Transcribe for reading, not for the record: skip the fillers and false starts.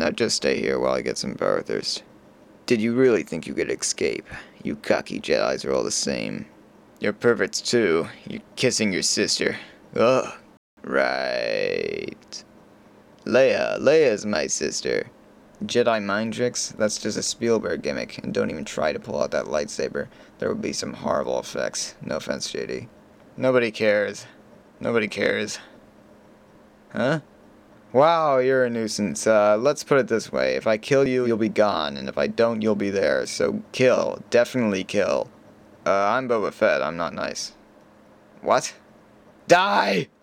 Now just stay here while I get some power thirst. Did you really think you could escape? You cocky Jedis are all the same. You're perverts too. You're kissing your sister. Ugh. Right. Leia's my sister. Jedi mind tricks? That's just a Spielberg gimmick, and don't even try to pull out that lightsaber. There would be some horrible effects. No offense, JD. Nobody cares. Nobody cares. Huh? Wow, you're a nuisance. Let's put it this way. If I kill you, you'll be gone, and if I don't, you'll be there. So kill. Definitely kill. I'm Boba Fett. I'm not nice. What? Die!